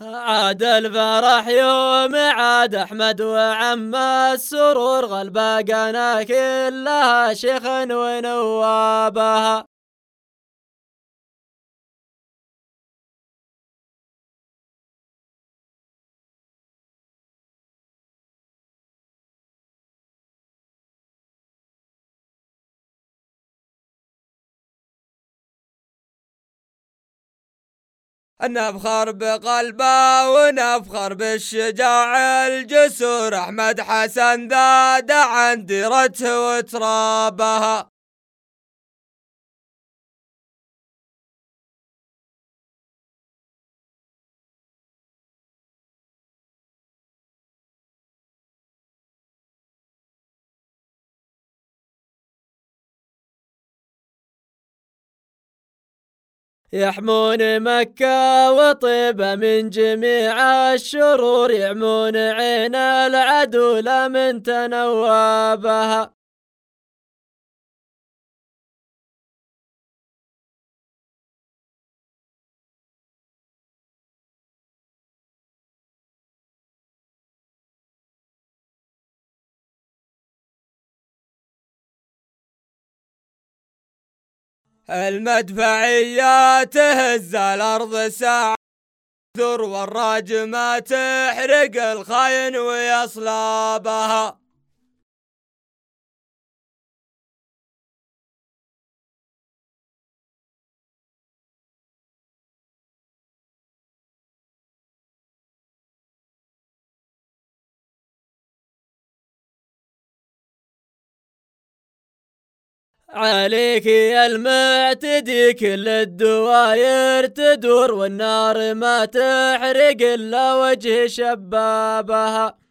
عاد الفرح يوم عاد أحمد وعم السرور غلباقنا كلها شيخ ونوابها. نفخر بقلبه ونفخر بالشجاع الجسور، أحمد حسن ذا عن ديرته وترابها. يحمون مكة وطيبة من جميع الشرور، يعمون عين العدو لمن تنوابها. المدفعية تهز الأرض ساعة والراجمة تحرق الخاين ويصلابها. عليك يا المعتدي كل الدواير تدور، والنار ما تحرق إلا وجه شبابها.